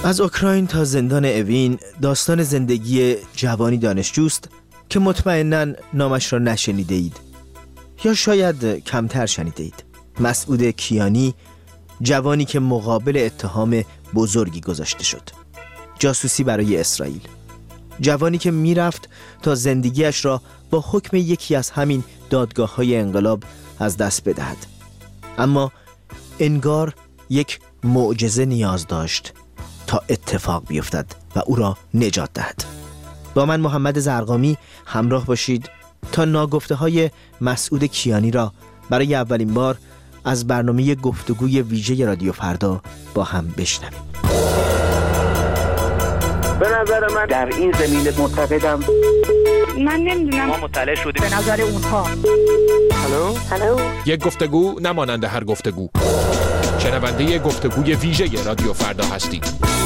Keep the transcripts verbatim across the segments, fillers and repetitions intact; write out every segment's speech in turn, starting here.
از اوکراین تا زندان اوین داستان زندگی جوانی دانشجوست که مطمئناً نامش را نشنیده اید یا شاید کمتر شنیده اید. مسعود کیانی، جوانی که مقابل اتهام بزرگی گذاشته شد، جاسوسی برای اسرائیل، جوانی که میرفت تا زندگیش را با حکم یکی از همین دادگاه‌های انقلاب از دست بدهد، اما انگار یک معجزه نیاز داشت تا اتفاق بیفتد و او را نجات دهد. با من محمد زرقامی همراه باشید تا ناگفته‌های مسعود کیانی را برای اولین بار از برنامه گفتگوی ویژه رادیو فردا با هم بشنویم. به نظر من در این زمینه معتقدم من نمیدونم، ما مطلع شدیم به نظر اونها. هلو هلو یک گفتگو نمانند هر گفتگو. شنونده گفتگوی ویژه رادیو فردا هستید.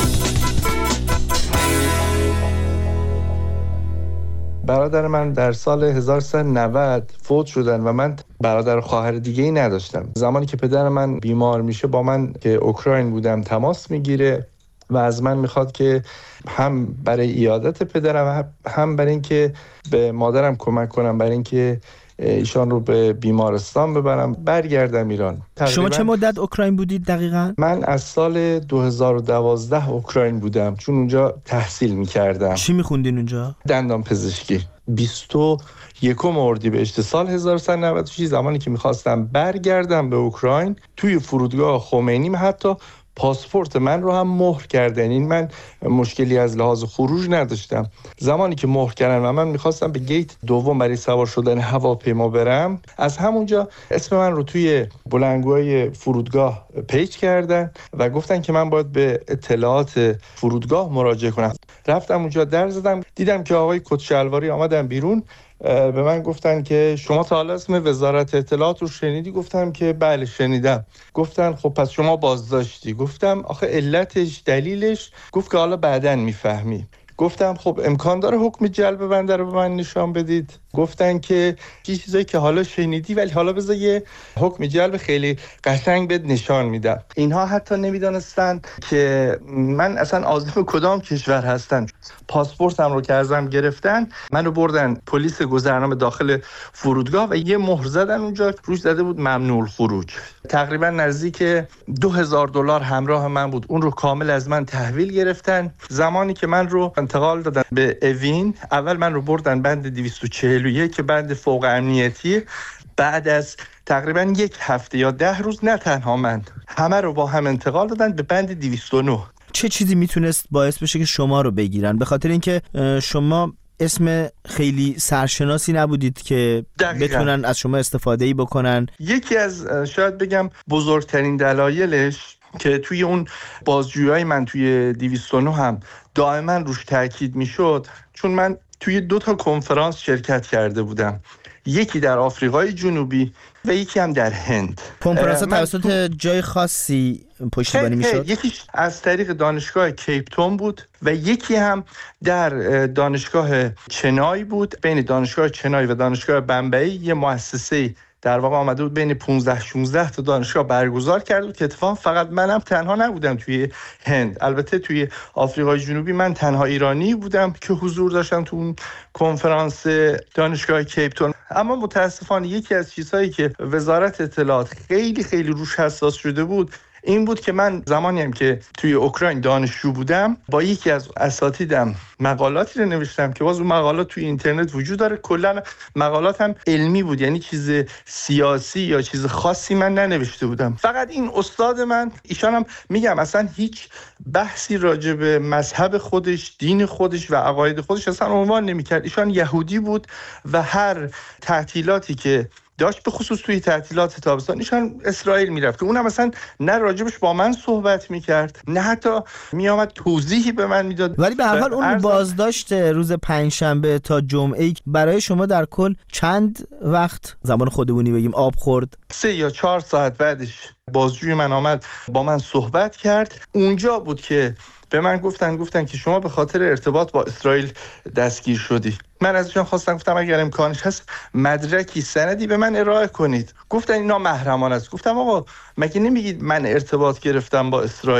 برادر من در سال هزار و سیصد و نود فوت شدن و من برادر و خواهر دیگه ای نداشتم. زمانی که پدر من بیمار میشه با من که اوکراین بودم تماس میگیره و از من میخواد که هم برای عیادت پدرم هم برای اینکه به مادرم کمک کنم، برای اینکه ایشان رو به بیمارستان ببرم برگردم ایران. شما چه مدت اوکراین بودید دقیقاً؟ من از سال دو هزار و دوازده اوکراین بودم چون اونجا تحصیل میکردم. چی میخوندین اونجا؟ دندان پزشکی. بیست و یکم اردیبهشت سال هزار و سیصد و نود و شش زمانی که میخواستم برگردم به اوکراین، توی فرودگاه خمینی حتی پاسپورت من رو هم مهر کردن. این من مشکلی از لحاظ خروج نداشتم. زمانی که مهر کردن و من میخواستم به گیت دوم برای سوار شدن هواپیما برم، از همونجا اسم من رو توی بلندگوهای فرودگاه پیچ کردن و گفتن که من باید به اطلاعات فرودگاه مراجعه کنم. رفتم اونجا در زدم، دیدم که آقای کت شلواری آمدن بیرون، به من گفتن که شما تا حالا اسم وزارت اطلاعات رو شنیدی؟ گفتم که بله شنیدم. گفتن خب پس شما بازداشتی؟ گفتم آخه علتش دلیلش؟ گفت که حالا بعداً میفهمی. گفتم خب امکان داره حکم جلب بنده رو به من نشان بدید؟ گفتن که چیزایی که حالا شنیدی ولی حالا بذار یه حکم جلب خیلی قشنگ بهت نشان میدم. اینها حتی نمیدونستن که من اصلا عازم کدام کشور هستم. پاسپورتم رو که ازم گرفتن، منو بردن پلیس گذرنامه داخل فرودگاه و یه مهر زدن اونجا روش زده بود ممنوع الخروج. تقریبا نزدیک دو هزار دلار همراه من بود، اون رو کامل از من تحویل گرفتن. زمانی که من رو انتقال دادن به اوین، اول من رو بردن بند دویست و چهل و یک که بند فوق امنیتی. بعد از تقریبا یک هفته یا ده روز نه تنها من، همه رو با هم انتقال دادن به بند دویست و نه. چه چیزی میتونست باعث بشه که شما رو بگیرن؟ به خاطر اینکه شما اسم خیلی سرشناسی نبودید که دقیقا بتونن از شما استفاده‌ای بکنن. یکی از شاید بگم بزرگترین دلایلش که توی اون بازجویی‌های من توی دویست و نه هم دائما روش تاکید میشد، چون من توی دو تا کنفرانس شرکت کرده بودم، یکی در آفریقای جنوبی و یکی هم در هند. کنفرانس توسط جای خاصی پشتیبانی میشد؟ یکیش از طریق دانشگاه کیپ تاون بود و یکی هم در دانشگاه چنای بود. بین دانشگاه چنای و دانشگاه بمبئی یه مؤسسه در واقع آمده بود بین پانزده شانزده تا دانشگاه برگزار کرده بود که اتفاقا فقط منم تنها نبودم توی هند. البته توی آفریقای جنوبی من تنها ایرانی بودم که حضور داشتم تو اون کنفرانس دانشگاه کیپ تاون. اما متاسفانه یکی از چیزهایی که وزارت اطلاعات خیلی خیلی روش حساس شده بود این بود که من زمانی هم که توی اوکراین دانشجو بودم با یکی از اساتیدم مقالاتی رو نوشتم که باز اون مقالات توی اینترنت وجود داره. کلا مقالات هم علمی بود، یعنی چیز سیاسی یا چیز خاصی من ننوشته بودم. فقط این استاد من، ایشان هم میگم اصلا هیچ بحثی راجع به مذهب خودش، دین خودش و عقاید خودش اصلا عنوان نمی‌کرد. ایشان یهودی بود و هر تعطیلاتی که داشت، به خصوص توی تعطیلات تابستان، ایشان اسرائیل میرفت که اونم مثلا نه راجبش با من صحبت میکرد نه حتی میامد توضیحی به من میداد. ولی به هر حال اون بازداشت روز پنجشنبه تا جمعه برای شما در کل چند وقت، زمان خودمونی بگیم، آب خورد؟ سه یا چهار ساعت بعدش بازجوی من آمد با من صحبت کرد. اونجا بود که به من گفتن گفتن که شما به خاطر ارتباط با اسرائیل دستگیر شدی. من ازشون خواستم، گفتم اگر امکانش هست مدرکی سندی به من ارائه کنید. گفتن اینا محرمانه است. گفتم آقا مگه نمیگید من ارتباط گرفتم با اسرائیل؟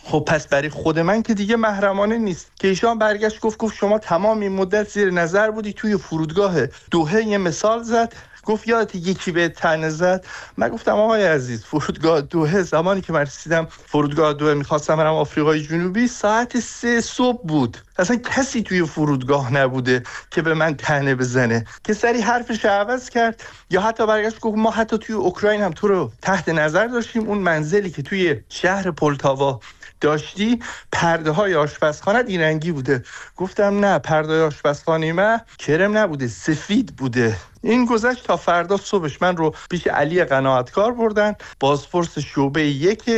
خب پس برای خود من که دیگه محرمانه نیست. که ایشان برگشت گفت گفت شما تمام این مدت زیر نظر بودی، توی فرودگاه دوحه یه مثال زد، گفت یادت یکی به طعنه زد؟ من گفتم آقای عزیز، فرودگاه دوحه زمانی که من رسیدم فرودگاه دوحه میخواستم برم آفریقای جنوبی ساعت سه صبح بود، اصلا کسی توی فرودگاه نبوده که به من طعنه بزنه. که سری حرفش عوض کرد یا حتی برگشت گفت ما حتی توی اوکراین هم تو رو تحت نظر داشتیم، اون منزلی که توی شهر پولتاوا داشتی پرده های آشپزخانه این رنگی بوده. گفتم نه، پرده آشپزخانه من کرم نبوده، سفید بوده. این گذشت تا فردا صبحش من رو پیش علی قناعتکار بردن، بازپرس شعبه یک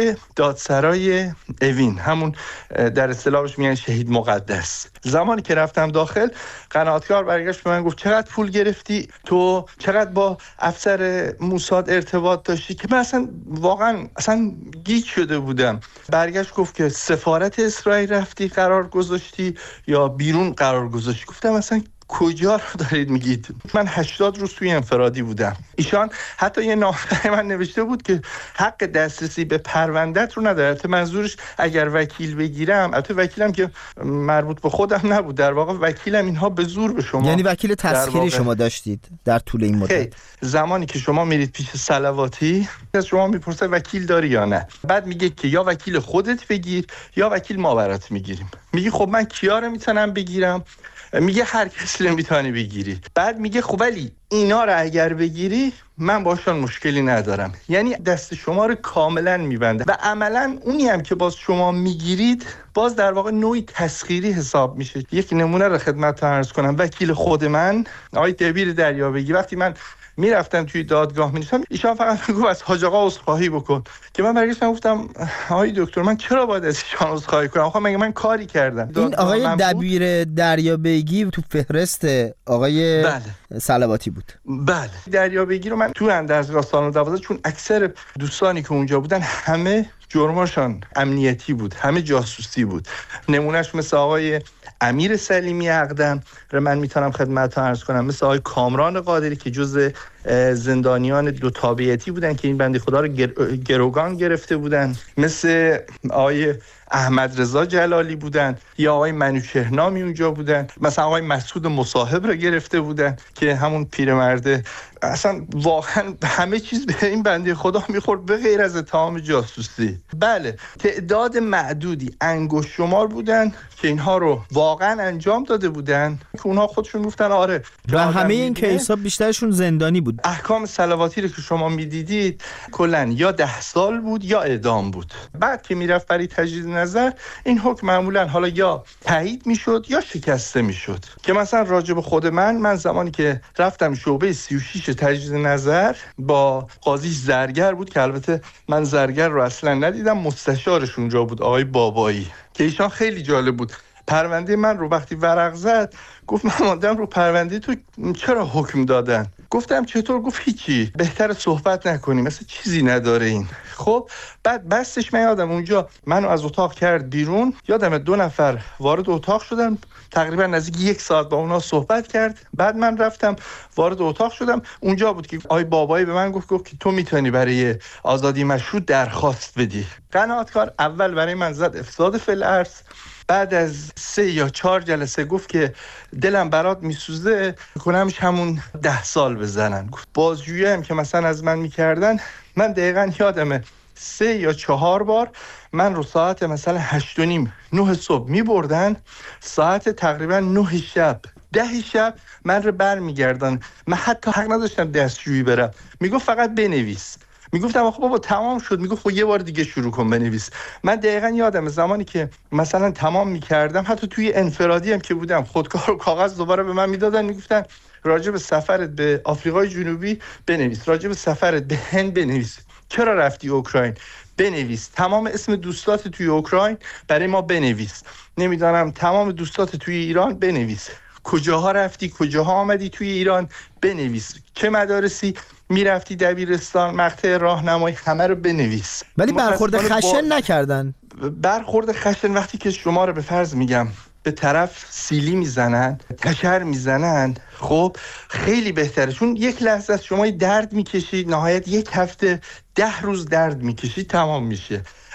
دادسرای اوین، همون در اصطلاحش میگن شهید مقدس. زمانی که رفتم داخل قناعتکار برگشت به من گفت چقدر پول گرفتی تو، چقدر با افسر موساد ارتباط داشتی؟ که من اصلا واقعا اصلا گیج شده بودم. برگشت گفت که سفارت اسرائیل رفتی قرار گذاشتی یا بیرون قرار گذاشتی؟ گفتم اصلا کجا رو دارید میگید؟ من هشتاد روز توی انفرادی بودم. ایشان حتی یه نامه من نوشته بود که حق دسترسی به پروندت رو نداره. البته منظورش اگر وکیل بگیرم، البته وکیلم که مربوط به خودم نبود، در واقع وکیلم اینها به زور به شما، یعنی وکیل تسخیری شما داشتید در طول این مدت؟ زمانی که شما میرید پیش صلواتی از شما میپرسه وکیل داری یا نه، بعد میگه که یا وکیل خودت بگیر یا وکیل ما برات میگیریم. میگی خب من کیا رو میتونم بگیرم؟ میگه هر کسی رو میتونی بگیری. بعد میگه خب ولی اینا رو اگر بگیری من باشون مشکلی ندارم. یعنی دست شما رو کاملا میبنده و عملا اونی هم که باز شما میگیرید باز در واقع نوعی تسخیری حساب میشه. یک نمونه رو خدمتتون عرض کنم. وکیل خود من آقای دبیر دریابگی، وقتی من میرفتم توی دادگاه می‌نشستم، ایشان فقط میگفت از حاج آقا عذرخواهی بکن. که من برگشتم گفتم آقای دکتر من چرا باید از ایشان عذرخواهی کنم؟ آخه مگه من کاری کردم؟ این آقای دبیر دریابگی تو فهرست آقای بله. صلواتی بود. بله، دریابگی رو من تو اندرزگاه سالن دوازده، چون اکثر دوستانی که اونجا بودن همه جرماشان امنیتی بود، همه جاسوسی بود. نمونهش مثل آقای امیر سلیمی اقدم رو من میتونم خدمتتون عرض کنم، مثل آقای کامران قادری که جز زندانیان دو تابعیتی بودن که این بنده خدا رو گروگان گرفته بودن، مثل آقای احمد رضا جلالی بودن یا آقای منوچهرنامی اونجا بودن، مثلا آقای مسعود مصاحب رو گرفته بودن که همون پیرمرده اصلا واقعا همه چیز به این بنده خدا میخورد به غیر از اتهام جاسوسی. بله، تعداد معدودی انگشت شمار بودن که اینها رو واقعا انجام داده بودن که اونها خودشون گفتن آره. و همه این کیس‌ها بیشترشون زندانی بود. احکام صلواتی رو که شما میدیدید کلاً یا ده سال بود یا اعدام بود. بعد که میرفت برای تجدید نظر این حکم معمولاً حالا یا تایید میشد یا شکسته میشد. که مثلا راجع به خود من من زمانی که رفتم شعبه سی و شش تجدید نظر با قاضی زرگر بود که البته من زرگر رو اصلا ندیدم، مستشارش اونجا بود آقای بابایی که ایشان خیلی جالب بود. پرونده من رو وقتی ورق زد گفت من ماندم رو پرونده تو چرا حکم دادن؟ گفتم چطور؟ گفت هیچی، بهتر صحبت نکنیم، مثلا چیزی نداره این. خب بعد بستش من یادم اونجا منو از اتاق کرد بیرون، یادم دو نفر وارد اتاق شدن، تقریبا نزدیک یک ساعت با اونا صحبت کرد. بعد من رفتم وارد اتاق شدم، اونجا بود که آی بابایی به من گفت گفت که تو میتونی برای آزادی مشروط درخواست بدی. قناعتکار اول برای من زد افساد فی الارض، بعد از سه یا چهار جلسه گفت که دلم برات میسوزه کنمش همون ده سال بزنن. بازجویی هم که مثلا از من میکردن، من دقیقاً یادمه سه یا چهار بار من رو ساعت مثلا هشت و نیم نه صبح میبردن، ساعت تقریبا نه شب ده شب من رو بر میگردن. من حتی حق نداشتم دستشویی برم، میگفت فقط بنویس. میگفتم آخه بابا تمام شد. میگفت خب یه بار دیگه شروع کن بنویس. من دقیقاً یادم زمانی که مثلا تمام میکردم، حتی توی انفرادی هم که بودم، خودکار و کاغذ دوباره به من میدادن، میگفتن راجع به سفرت به آفریقای جنوبی بنویس، راجع به سفرت به هند بنویس، چرا رفتی اوکراین بنویس، تمام اسم دوستات توی اوکراین برای ما بنویس، نمیدونم تمام دوستات توی ایران بنویس، کجاها رفتی کجاها آمدی توی ایران بنویس، چه مدارسی میرفتی، دبیرستان، مقطع راهنمایی، همه رو بنویس. ولی برخورد خشن با... نکردن. برخورد خشن وقتی که شما رو به فرض میگم به طرف سیلی میزنن، کشر میزنن، خب خیلی بهتره، چون یک لحظه از شما درد میکشید، نهایت یک هفته ده روز درد میکشید تمام میشه.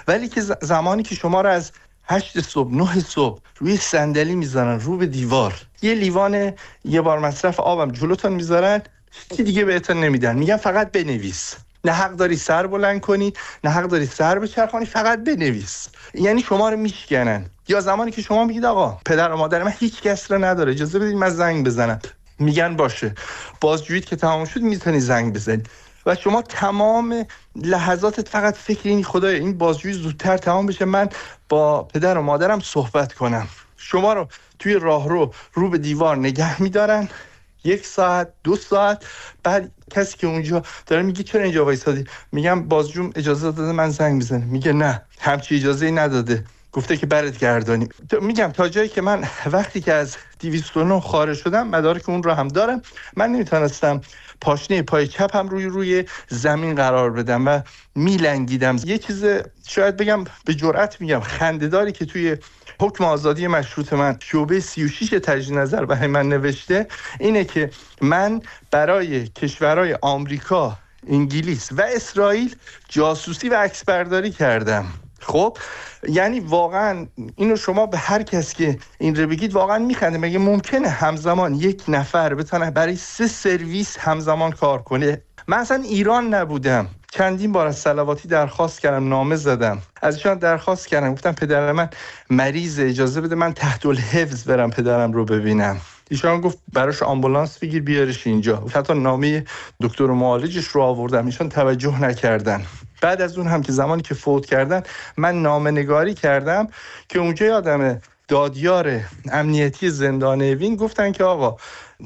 ولی که زمانی که شما رو از هشت صبح نه صبح روی صندلی میذارن رو به دیوار، یه لیوان یه بار مصرف آبم جلوتون میذارن، چیزی دیگه بهتون نمیدن، میگن فقط بنویس، نه حق داری سر بلند کنی نه حق داری سر بچرخانی، فقط بنویس. یعنی شما رو میشکنن. یا زمانی که شما میگید آقا پدر و مادر من هیچ کس رو نداره، اجازه بدید من زنگ بزنم، میگن باشه. بازجویی که تمام شد میتونی زنگ بزنی و شما تمام لحظاتت فقط فکر اینی خدایا این بازجویی زودتر تمام بشه، من با پدر و مادرم صحبت کنم. شما رو توی راهرو رو به دیوار نگه میدارن یک ساعت دو ساعت، بعد کسی که اونجا داره میگه چرا اینجا وایسادی، میگم بازجوم اجازه داده من زنگ بزنم، میگه نه همچی اجازه‌ای نداده، گفته که برات گردانی. میگم تا جایی که من وقتی که از دویست و نه خارج شدم، مدارک اون رو هم دارم، من نمیتونستم پاشنه پای چپم روی روی زمین قرار بدم و میلنگیدم. یه چیز شاید بگم به جرئت میگم خنده‌داری که توی حکم آزادی مشروط من شعبه سی و شش تجدید نظر برای من نوشته اینه که من برای کشورهای آمریکا، انگلیس و اسرائیل جاسوسی و عکسبرداری کردم. خب یعنی واقعا اینو شما به هر کس که این رو بگید واقعا میخنده. مگه ممکنه همزمان یک نفر بتونه برای سه سرویس همزمان کار کنه؟ من اصلا ایران نبودم، چندین بار از صلواتی درخواست کردم، نامه زدم، از ایشان درخواست کردم، گفتم پدر من مریض، اجازه بده من تحت الحفظ برم پدرم رو ببینم. ایشان گفت براش آمبولانس بگیر بیارش اینجا. حتی نامه دکتر معالجش رو آوردم، ایشان توجه نکردن. بعد از اون هم که زمانی که فوت کردن من نامه نگاری کردم که اونجا یادمه دادیار امنیتی زندان اوین گفتن که آقا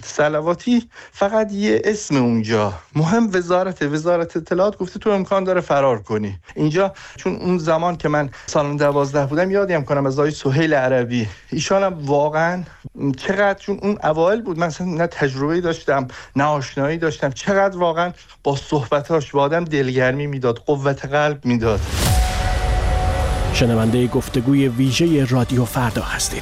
صلواتی فقط یه اسم اونجا مهم، وزارت وزارت اطلاعات گفته تو امکان داره فرار کنی اینجا. چون اون زمان که من سال دوازده بودم یادم کنم از آقای سهیل عربی، ایشان هم واقعا چقدر، چون اون اوایل بود من اصلا نه تجربه‌ای داشتم نه آشنایی داشتم، چقدر واقعا با صحبتاش با آدم دلگرمی میداد، قوت قلب میداد. شنونده گفتگوی ویژه رادیو فردا هستید.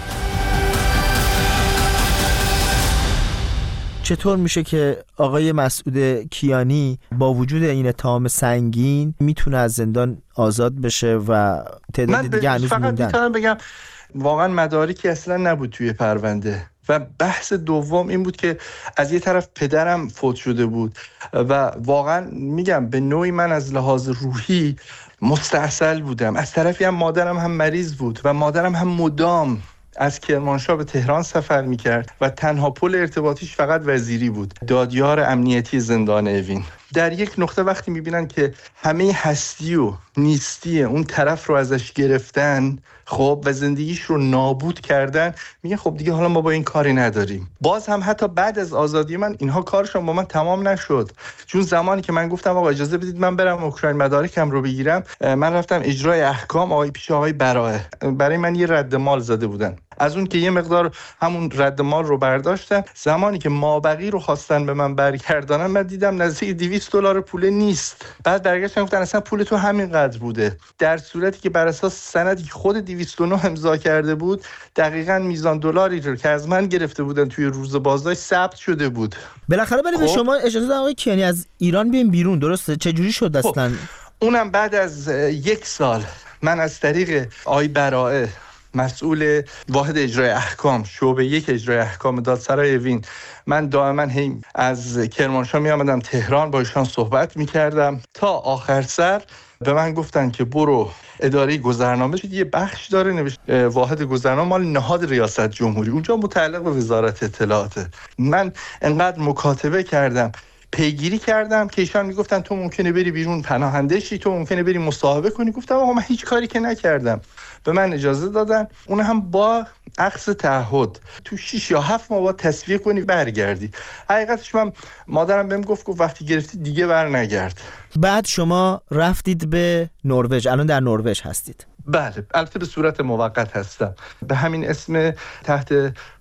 چطور میشه که آقای مسعود کیانی با وجود این اتهام سنگین میتونه از زندان آزاد بشه و تعداد دیگه هنوز موندن؟ من فقط میتونم بگم واقعا مدارکی اصلا نبود توی پرونده و بحث دوم این بود که از یه طرف پدرم فوت شده بود و واقعا میگم به نوعی من از لحاظ روحی مستعسل بودم، از طرفی هم مادرم هم مریض بود و مادرم هم مدام از کرمانشاه به تهران سفر میکرد و تنها پل ارتباطیش فقط وزیری بود، دادیار امنیتی زندان اوین. در یک نقطه وقتی میبینن که همه هستی و نیستی اون طرف رو ازش گرفتن خب و زندگیش رو نابود کردن، میگن خب دیگه حالا ما با این کاری نداریم. باز هم حتی بعد از آزادی من اینها کارشون با من تمام نشد، چون زمانی که من گفتم آقا اجازه بدید من برم اوکراین مدارکم رو بگیرم، من رفتم اجرای احکام آقای پیش آقای برائه، برای من یه رد مال زده بودن. از اون که یه مقدار همون رد مال رو برداشتن، زمانی که مابقی رو خواستن به من برگردانن من دیدم نزدیک دویست دلار پول نیست. بعد برگشتن گفتن اصلا پول تو همین قدر بوده، در صورتی که بر اساس سندی که خود دویست و نه امضا کرده بود دقیقاً میزان دلاری رو که از من گرفته بودن توی روز بازداشت ثبت شده بود. بالاخره برای به شما اجازه دادن آقای کیانی از ایران بیاین بیرون، درسته؟ چه جوری شد اصلا؟ اونم بعد از یک سال من از طریق آقای برائه مسئول واحد اجرای احکام شعبه یک اجرای احکام دادسرای اوین، من دائما هی از کرمانشاه می آمدم تهران با ایشان صحبت می کردم تا آخر سر به من گفتن که برو اداره گذرنامه، یه بخش داره نوشت واحد گذرنامه مال نهاد ریاست جمهوری، اونجا متعلق به وزارت اطلاعاته. من انقدر مکاتبه کردم، پیگیری کردم که ایشان میگفتن تو ممکنه بری بیرون پناهنده شی، تو ممکنه بری مصاحبه کنی. گفتم آقا من هیچ کاری که نکردم، به من اجازه دادن، اون هم با عقد تعهد تو شش یا هفت ماه باید تصفیه کنی برگردی. حقیقتش من مادرم بهم گفت گفت وقتی گرفتی دیگه بر نگرد. بعد شما رفتید به نروژ، الان در نروژ هستید؟ بله، البته به صورت موقت هستم، به همین اسم تحت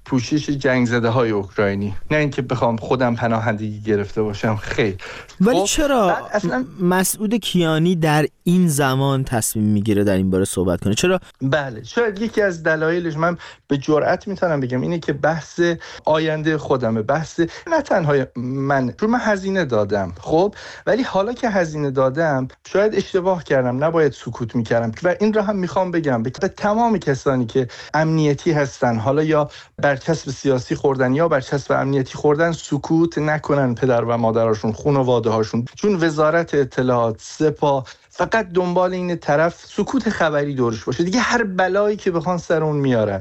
پوشش جنگ زده های اوکراینی، نه اینکه بخوام خودم پناهندگی گرفته باشم. خیر. ولی خب چرا اصلا مسعود کیانی در این زمان تصمیم میگیره در این باره صحبت کنه؟ چرا؟ بله، شاید یکی از دلایلش، من به جرئت میتونم بگم، اینه که بحث آینده خودمه، بحث نه تنها من، چون من هزینه دادم، خب ولی حالا که هزینه دادم شاید اشتباه کردم، نباید سکوت میکردم. و این را هم میخوام بگم به تمام کسانی که امنیتی هستن، حالا یا برچسب سیاسی خوردن یا برچسب امنیتی خوردن، سکوت نکنن پدر و مادرشون، خانواده هاشون، چون وزارت اطلاعات، سپاه فقط دنبال این طرف سکوت خبری دورش باشه. دیگه هر بلایی که بخوان سر اون میارن،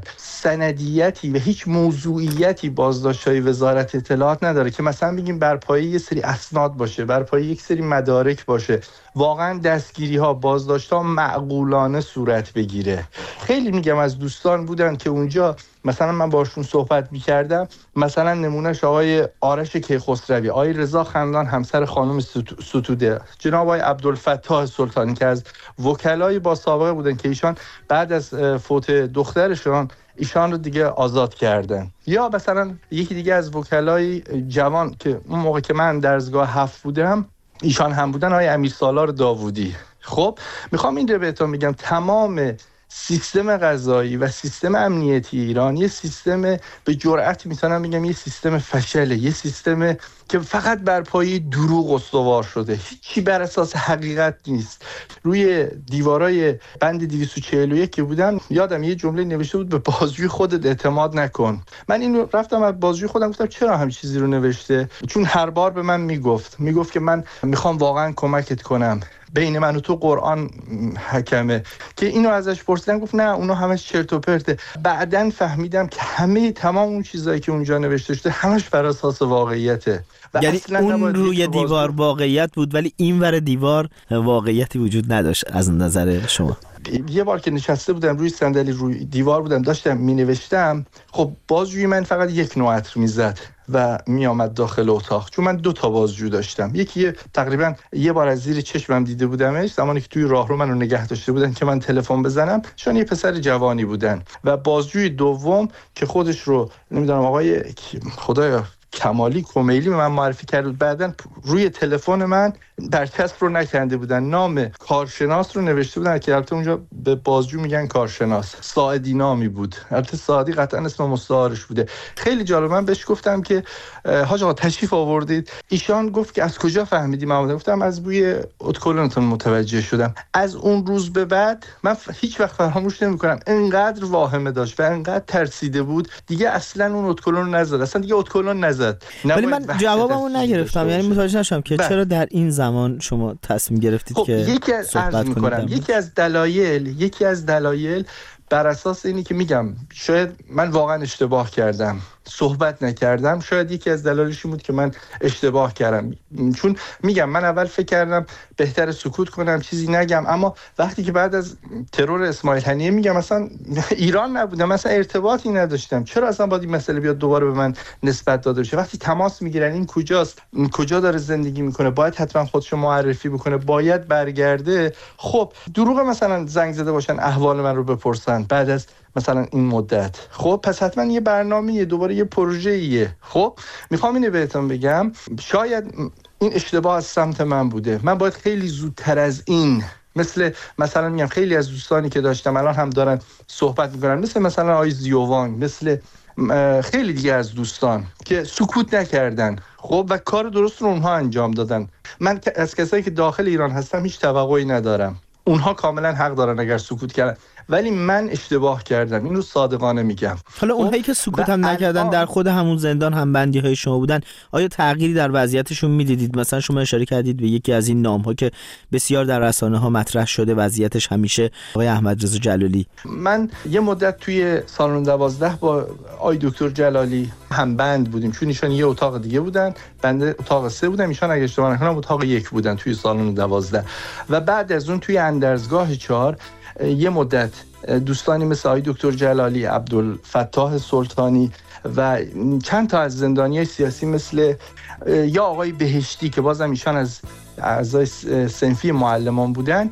سندیتی و هیچ موضوعیتی بازداشت‌های وزارت اطلاعات نداره که مثلا بگیم بر پایه یه سری اسناد باشه، بر پایه یک سری مدارک باشه، واقعا دستگیری‌ها، بازداشت‌ها معقولانه صورت بگیره. خیلی میگم از دوستان بودن که اونجا مثلا من باشون صحبت می‌کردم، مثلا نمونهش آقای آرش کیخسروی، آقای رضا خندان همسر خانم ستوده، جناب آقای عبدالفتاح سلطانی که از وکلای با سابقه بودن که ایشان بعد از فوت دخترشان ایشان رو دیگه آزاد کردن، یا مثلا یکی دیگه از وکلای جوان که اون موقع که من درسگاه هفت بودم ایشان هم بودن، آقای امیرسالار داوودی. خب میخوام این رو بهتون بگم، تمام سیستم قضایی و سیستم امنیتی ایران یه سیستم، به جرئت میتونم بگم یه سیستم فشله، یه سیستم که فقط بر پایه دروغ استوار شده، هیچی بر اساس حقیقت نیست. روی دیوارای بند دویست و چهل و یک که بودم یادم یه جمله نوشته بود، به بازجوی خودت اعتماد نکن. من اینو رفتم از بازجوی خودم گفتم چرا هم چیزی رو نوشته؟ چون هر بار به من میگفت میگفت که من میخوام واقعا کمکت کنم، بین من و تو قرآن حکمه. که اینو ازش پرسیدم گفت نه اونو همش چرت و پرته. بعدن فهمیدم که همه تمام اون چیزایی که اونجا نوشته شده همش بر اساس واقعیته. یعنی اون روی دیوار واقعیت بود ولی این ور دیوار واقعیتی وجود نداشت از نظر شما؟ یه بار که نشسته بودم روی صندلی روی دیوار بودم داشتم می نوشتم، خب بازجوی من فقط یک نوع عطر می زد و می آمد داخل اتاق، چون من دو تا بازجو داشتم. یکی تقریبا یه بار از زیر چشمم دیده بودمش زمانی که توی راهرو منو نگه داشته بودن که من تلفن بزنم، چون یه پسر جوانی بودن. و بازجوی دوم که خودش رو نمیدونم آقای خدایا کمالی کمیلی به من معرفی کرد بود، بعدن روی تلفن من برچسب رو نکنده بودن، نام کارشناس رو نوشته بودن که البته اونجا به بازجو میگن کارشناس، ساعدی نامی بود، البته ساعدی قطعا اسم مستعارش بوده. خیلی جالب. من بهش گفتم که حاج آقا تشریف آوردید، ایشان گفت که از کجا فهمیدی؟ من گفتم از بوی اتکلونتون متوجه شدم. از اون روز به بعد من هیچ وقت فراموش نمی‌کنم، انقدر واهمه داشت و انقدر ترسیده بود دیگه اصلا اون اتکلون نزد، اصلا دیگه اتکلون نزد. ولی من جوابمو نگرفتم، یعنی متوجه نشدم که بله. چرا در این زمان شما تصمیم گرفتید خب که یکی از صحبت کنید؟ یکی از دلایل یکی از دلایل بر اساس اینی که میگم شاید من واقعا اشتباه کردم، صحبت نکردم. شاید یکی از دلایلش این بود که من اشتباه کردم، چون میگم من اول فکر کردم بهتره سکوت کنم، چیزی نگم. اما وقتی که بعد از ترور اسماعیل هنیه میگم مثلا ایران نبودم، مثلا ارتباطی نداشتم، چرا اصلا باید این مسئله بیاد دوباره به من نسبت داده بشه؟ وقتی تماس میگیرن این کجاست، این کجا داره زندگی میکنه، باید حتما خودشو معرفی بکنه، باید برگرده. خب دروغ مثلا زنگ زده باشن احوال من رو بپرسن بعد از مثلا این مدت، خب پس حتما یه برنامه‌ایه، دوباره یه پروژه‌ایه. خب میخوام اینو بهتون بگم، شاید این اشتباه از سمت من بوده، من باید خیلی زودتر از این، مثل مثلا میگم خیلی از دوستانی که داشتم الان هم دارن صحبت میکنن، مثل مثلا آقای زیووان، مثل خیلی دیگه از دوستان که سکوت نکردن خب و کار درست رو اونها انجام دادن. من از کسایی که داخل ایران هستم هیچ توقعی ندارم، اونها کاملا حق دارن اگر سکوت کردن، ولی من اشتباه کردم، اینو صادقانه میگم. حالا اونهایی که سکوت هم نکردن در خود همون زندان هم بندی های شما بودن، آیا تغییری در وضعیتشون میدیدید؟ مثلا شما اشاره کردید به یکی از این نام ها که بسیار در رسانه ها مطرح شده، وضعیتش همیشه آقای احمد رضا جلالی. من یه مدت توی سالن دوازده با آقای دکتر جلالی هم بند بودیم، چون ایشان یه اتاق دیگه بودن، بنده اتاق سه بودم، ایشان اگه اشتباه نکنم اتاق یک بودن توی سالن دوازده. و بعد از اون توی اندرزگاه چهار یه مدت دوستانی مثل آقای دکتر جلالی، عبدالفتاح سلطانی و چند تا از زندانیای سیاسی مثل یا آقای بهشتی که بازم ایشان از اعضای صنفی معلمان بودن،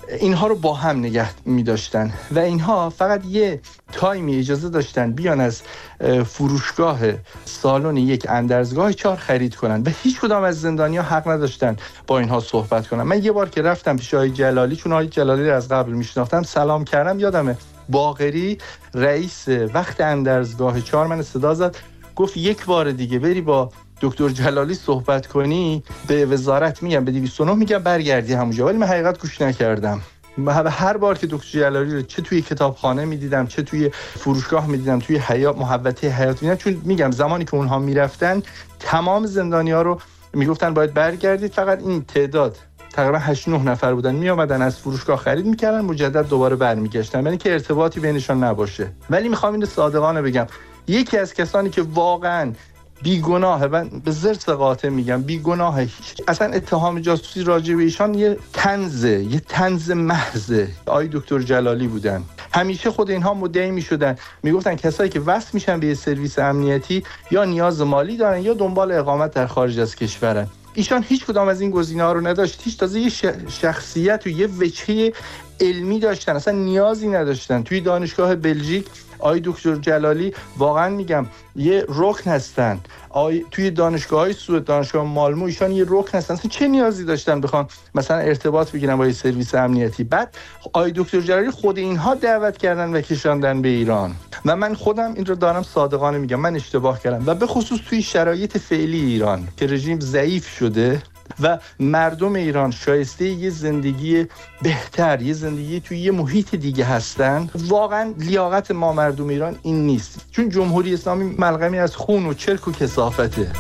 اینها رو با هم نگه می داشتن و اینها فقط یه تایمی اجازه داشتن بیان از فروشگاه سالن یک اندرزگاه چهار خرید کنن و هیچ کدام از زندانی‌ها حق نداشتن با اینها صحبت کنن. من یه بار که رفتم پیش آقای جلالی، چون آقای جلالی رو از قبل میشناختم، سلام کردم، یادمه باقری رئیس وقت اندرزگاه چهار من صدا زد، گفت یک بار دیگه بری با دکتر جلالی صحبت کنی به وزارت میگم به دویست و نه میگم برگردی همونجا. ولی من حقیقت گوش نکردم. هر بار که دکتر جلالی رو چه توی کتابخانه میدیدم، چه توی فروشگاه میدیدم، توی حیات محوطه حیات میدیدم، چون میگم زمانی که اونها میرفتن تمام زندانی‌ها رو میگفتن باید برگردید. فقط این تعداد تقریبا هشت نه نفر بودن، می اومدن از فروشگاه خرید میکردن، مجدد دوباره برمیگشتن، یعنی که ارتباطی بینشون نباشه. ولی میخوام اینو صادقانه بگم، یکی از کسانی که واقعا بیگناهه، من به زرس قاطع میگم بیگناهه، اصلا اتهام جاسوسی راجع به ایشان یه طنزه، یه طنز محضه، آقای دکتر جلالی بودن. همیشه خود اینها مدعی میشدن، میگفتن کسایی که وصل میشن به یه سرویس امنیتی یا نیاز مالی دارن یا دنبال اقامت در خارج از کشورن. ایشان هیچ کدام از این گزینه‌ها رو نداشت. هیچ تازه یه شخصیت و یه وجهه علمی داشتن، اصلا نیازی نداشتن. توی دانشگاه بلژیک آقای دکتر جلالی واقعا میگم یه رکن هستن. آقای توی دانشگاه‌های سوئد، دانشگاه مالمو، ایشان یه رکن هستن. اصلا چه نیازی داشتن بخوان مثلا ارتباط بگیرن با یه سرویس امنیتی؟ بعد آقای دکتر جلالی خود اینها دعوت کردن و کشاندن به ایران. و من خودم این رو دارم صادقانه میگم، من اشتباه کردم و به خصوص توی شرایط فعلی ایران که رژیم ضعیف شده و مردم ایران شایسته یه زندگی بهتر، یه زندگی توی یه محیط دیگه هستن. واقعا لیاقت ما مردم ایران این نیست، چون جمهوری اسلامی ملغمی از خون و چرک و کثافته.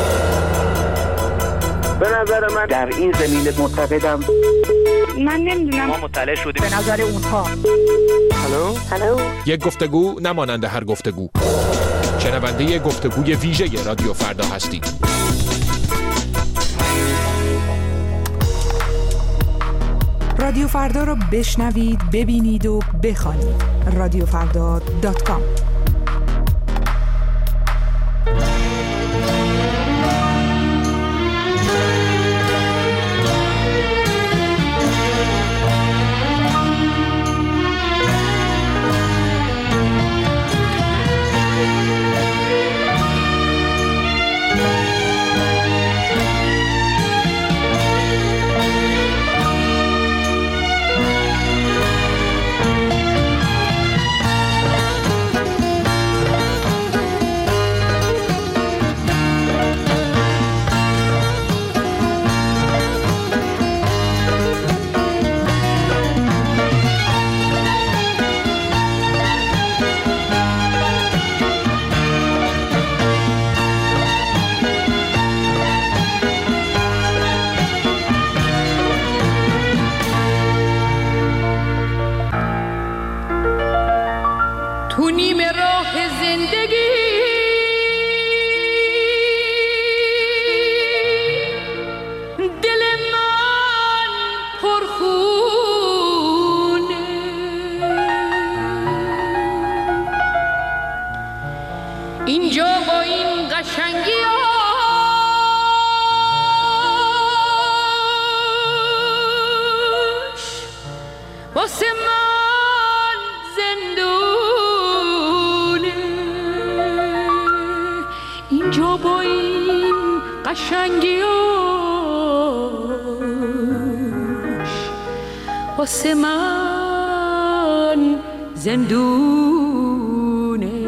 به نظر من در این زمینه معتقدم. من نمیدونم. ما مطلع شدیم به نظر اونها. هلو هلو یک گفتگو نمانند هر گفتگو. شنونده گفتگوی ویژه رادیو فردا هستید. رادیو فردا را بشنوید، ببینید و بخوانید. رادیو فردا دات کام. تو نیمه راه زندگی دل من پرخونه، اینجا با این قشنگی هاش واسه من زندونه، اینجا با این قشنگی هاش واسه من زندونه.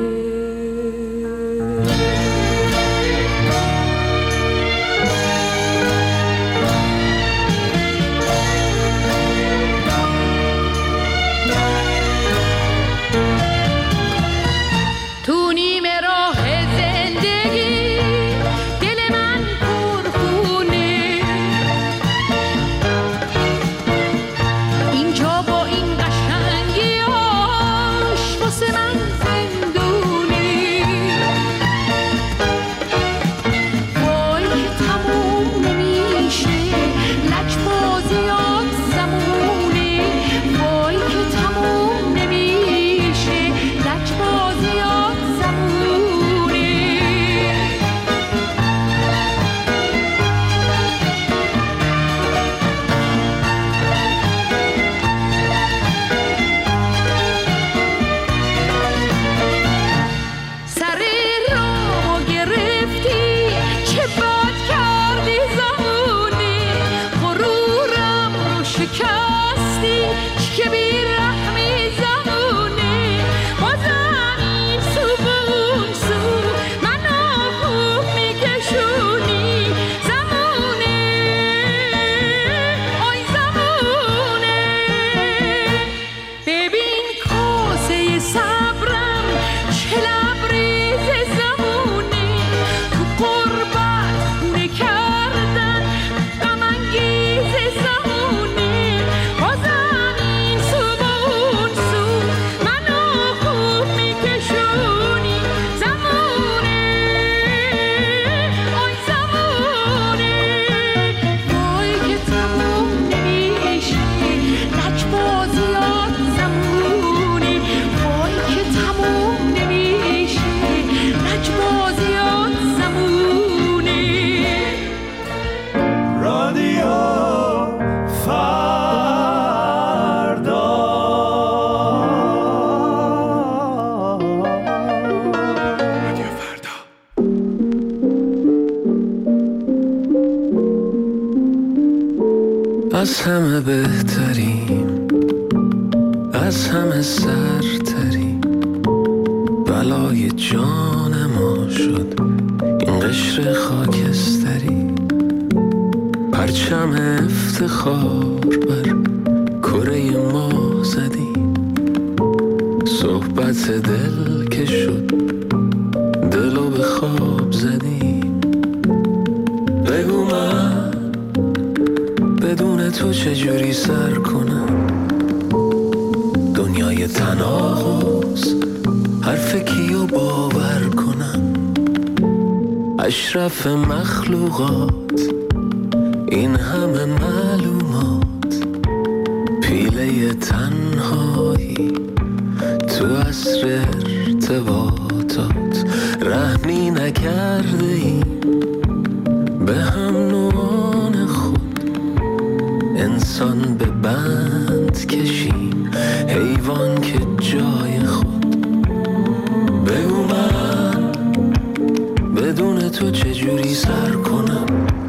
تو نیمه راه زندگی دل من پرخونه، اینجا با این قشنگیاش واسه من از همه بهتریم، از همه سرتریم، بلای جان ما شد این قشر خاکستری، پرچم افتخار بر کره ما زدیم، صحبت دل که شد دلو به خواب زدیم. بگو من بدون تو چجوری سر کنم، دنیای تناقض حرف کیو باور کنم، اشرف مخلوقات این همه معلومات، پیله تنهایی تو عصر ارتباطات، رحمی نکرده ایم به هم نوعان خود، انسان به بند کشیم حیوان که جای خود. بگو من بدون تو چجوری سر کنم،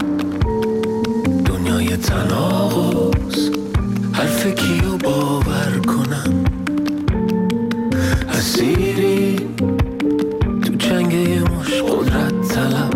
دنیای تناقض حرف کیو باور کنم، اسیری تو چنگ یه مش قدرت طلب،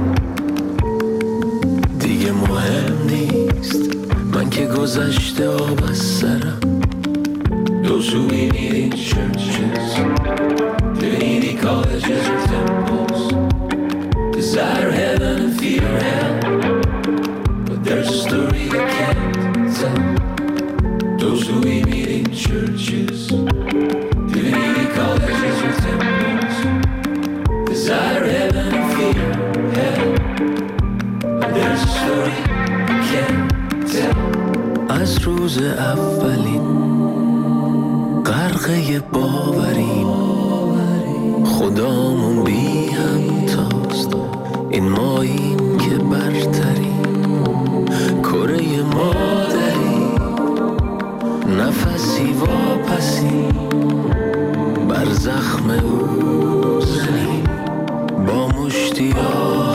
دیگه مهم نیست من که گذشته آب از سرم. Those who we need in churches, community colleges or temples, desire heaven and fear hell, but there's a story they can't tell. Those who we meet in churches, community colleges or temples, desire heaven and fear hell, but there's a story they can't tell. از روز اولین غرقه باوریم، خدامون بی همتاست این ماییم که برتریم، کره مادری نفسی واپسیم، بر زخم او زنیم با مشتی آه